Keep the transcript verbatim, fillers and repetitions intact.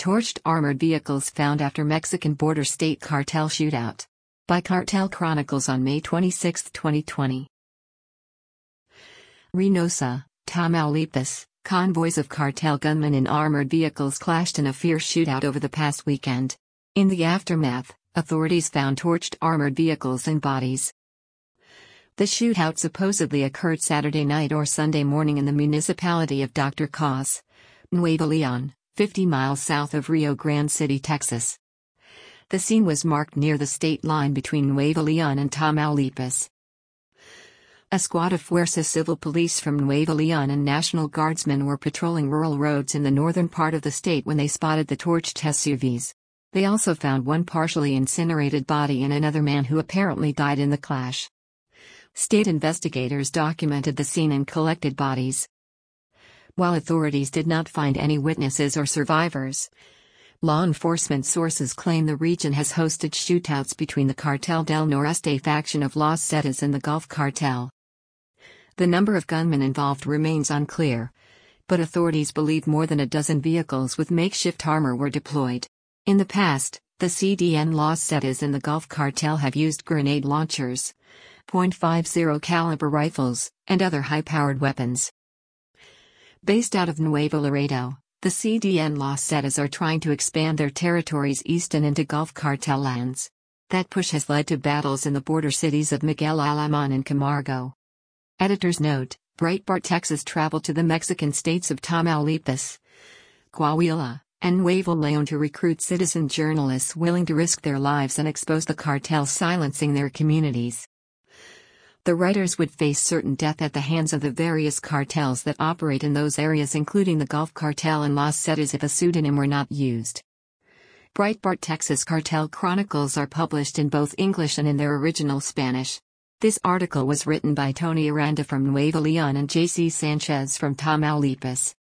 Torched armored vehicles found after Mexican border state cartel shootout. By Cartel Chronicles on May twenty-sixth, twenty twenty. Reynosa, Tamaulipas, convoys of cartel gunmen in armored vehicles clashed in a fierce shootout over the past weekend. In the aftermath, authorities found torched armored vehicles and bodies. The shootout supposedly occurred Saturday night or Sunday morning in the municipality of Doctor Cos, Nuevo León, fifty miles south of Rio Grande City, Texas. The scene was marked near the state line between Nuevo León and Tamaulipas. A squad of Fuerza Civil Police from Nuevo León and National Guardsmen were patrolling rural roads in the northern part of the state when they spotted the torched S U Vs. They also found one partially incinerated body and another man who apparently died in the clash. State investigators documented the scene and collected bodies. While authorities did not find any witnesses or survivors, law enforcement sources claim the region has hosted shootouts between the Cartel del Noreste faction of Los Zetas and the Gulf Cartel. The number of gunmen involved remains unclear, but authorities believe more than a dozen vehicles with makeshift armor were deployed. In the past, the C D N Los Zetas and the Gulf Cartel have used grenade launchers, point five zero caliber rifles, and other high-powered weapons. Based out of Nuevo Laredo, the C D N Los Zetas are trying to expand their territories east and into Gulf Cartel lands. That push has led to battles in the border cities of Miguel Alemán and Camargo. Editor's note: Breitbart Texas traveled to the Mexican states of Tamaulipas, Coahuila, and Nuevo León to recruit citizen journalists willing to risk their lives and expose the cartels silencing their communities. The writers would face certain death at the hands of the various cartels that operate in those areas, including the Gulf Cartel and Los Zetas, if a pseudonym were not used. Breitbart Texas Cartel Chronicles are published in both English and in their original Spanish. This article was written by Tony Aranda from Nuevo León and J C Sanchez from Tamaulipas.